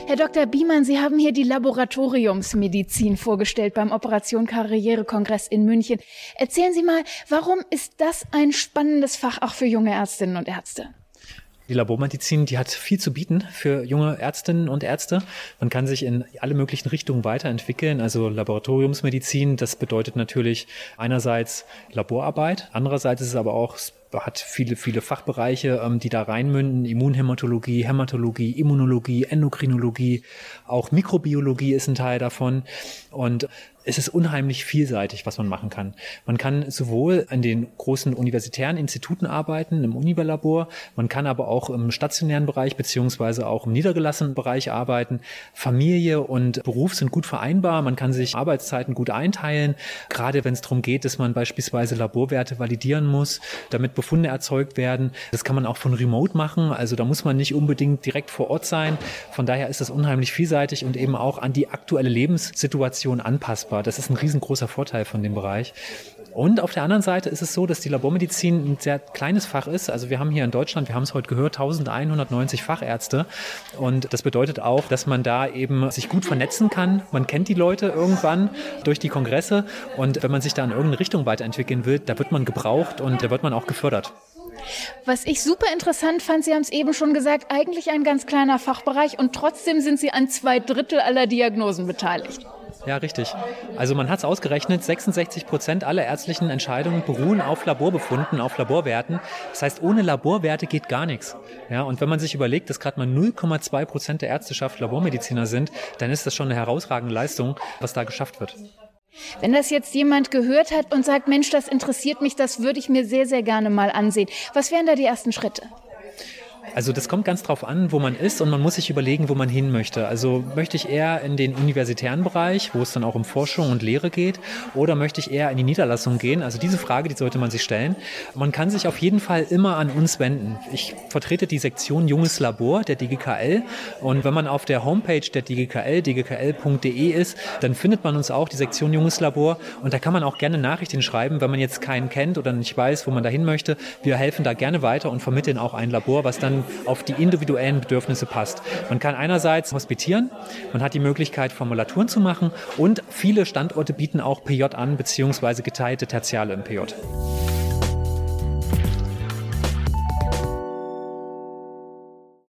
Herr Dr. Biemann, Sie haben hier die Laboratoriumsmedizin vorgestellt beim Operation Karriere-Kongress in München. Erzählen Sie mal, warum ist das ein spannendes Fach auch für junge Ärztinnen und Ärzte? Die Labormedizin, die hat viel zu bieten für junge Ärztinnen und Ärzte. Man kann sich in alle möglichen Richtungen weiterentwickeln. Also Laboratoriumsmedizin, das bedeutet natürlich einerseits Laborarbeit, andererseits ist es aber auch, hat viele Fachbereiche, die da reinmünden. Immunhämatologie, Hämatologie, Immunologie, Endokrinologie, auch Mikrobiologie ist ein Teil davon. Und es ist unheimlich vielseitig, was man machen kann. Man kann sowohl an den großen universitären Instituten arbeiten, im Univerlabor, man kann aber auch im stationären Bereich beziehungsweise auch im niedergelassenen Bereich arbeiten. Familie und Beruf sind gut vereinbar, man kann sich Arbeitszeiten gut einteilen, gerade wenn es darum geht, dass man beispielsweise Laborwerte validieren muss, damit Befunde erzeugt werden. Das kann man auch von Remote machen, also da muss man nicht unbedingt direkt vor Ort sein. Von daher ist das unheimlich vielseitig und eben auch an die aktuelle Lebenssituation anpassbar. Das ist ein riesengroßer Vorteil von dem Bereich. Und auf der anderen Seite ist es so, dass die Labormedizin ein sehr kleines Fach ist. Also wir haben hier in Deutschland, wir haben es heute gehört, 1190 Fachärzte. Und das bedeutet auch, dass man da eben sich gut vernetzen kann. Man kennt die Leute irgendwann durch die Kongresse. Und wenn man sich da in irgendeine Richtung weiterentwickeln will, da wird man gebraucht und da wird man auch gefördert. Was ich super interessant fand, Sie haben es eben schon gesagt, eigentlich ein ganz kleiner Fachbereich und trotzdem sind Sie an 2/3 aller Diagnosen beteiligt. Ja, richtig. Also man hat es ausgerechnet, 66% aller ärztlichen Entscheidungen beruhen auf Laborbefunden, auf Laborwerten. Das heißt, ohne Laborwerte geht gar nichts. Ja, und wenn man sich überlegt, dass gerade mal 0,2% der Ärzteschaft Labormediziner sind, dann ist das schon eine herausragende Leistung, was da geschafft wird. Wenn das jetzt jemand gehört hat und sagt, Mensch, das interessiert mich, das würde ich mir sehr, sehr gerne mal ansehen. Was wären da die ersten Schritte? Also das kommt ganz drauf an, wo man ist und man muss sich überlegen, wo man hin möchte. Also möchte ich eher in den universitären Bereich, wo es dann auch um Forschung und Lehre geht, oder möchte ich eher in die Niederlassung gehen? Also diese Frage, die sollte man sich stellen. Man kann sich auf jeden Fall immer an uns wenden. Ich vertrete die Sektion Junges Labor der DGKL und wenn man auf der Homepage der DGKL, dgkl.de ist, dann findet man uns auch, die Sektion Junges Labor, und da kann man auch gerne Nachrichten schreiben, wenn man jetzt keinen kennt oder nicht weiß, wo man da hin möchte. Wir helfen da gerne weiter und vermitteln auch ein Labor, was dann auf die individuellen Bedürfnisse passt. Man kann einerseits hospitieren, man hat die Möglichkeit, Formulaturen zu machen und viele Standorte bieten auch PJ an, beziehungsweise geteilte Tertiale im PJ.